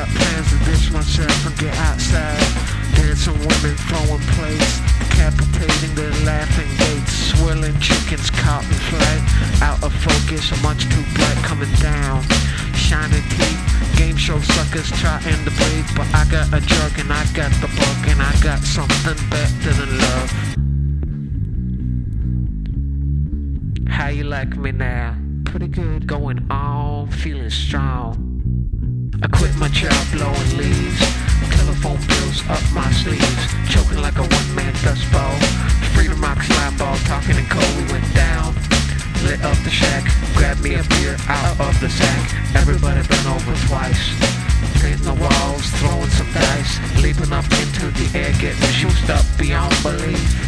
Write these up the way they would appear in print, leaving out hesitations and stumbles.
got plans to ditch myself and get outside. Dancing women throwing plates, decapitating their laughing gates. Swirling chickens caught in flight, out of focus, much too bright, coming down. Shining teeth, game show suckers trying to breathe. But I got a drug and I got the bug, and I got something better than love. How you like me now? Pretty good. Going on, feeling strong. I quit my job blowing leaves, telephone bills up my sleeves, choking like a one-man dust ball. Freedom rocks line ball, talking in code, we went down. Lit up the shack, grabbed me a beer out of the sack. Everybody been over twice, painting the walls, throwing some dice, leaping up into the air, getting juiced up beyond belief.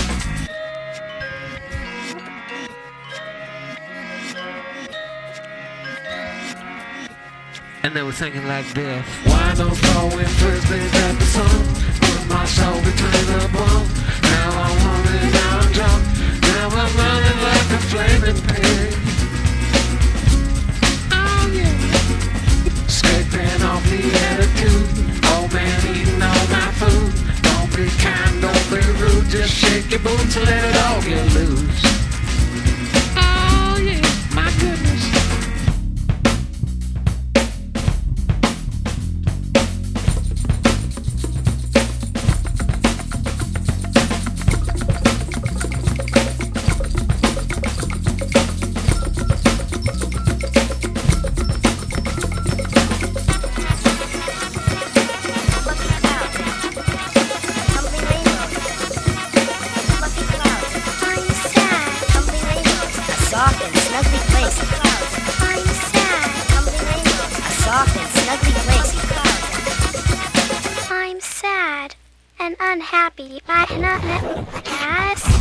And they were thinking like this: why don't throwing frisbees at the sun? Put my soul between the bone. Now I'm hungry, now I'm drunk. Now I'm running like a flaming pig. Oh yeah. Scraping off the attitude. Old man eating all my food. Don't be kind, don't be rude. Just shake your boots and let it all get loose. Oh yeah, my goodness. Soft and snugly placed. I'm sad. A soft and snugly placed. I'm sad and unhappy. I cannot. Yes.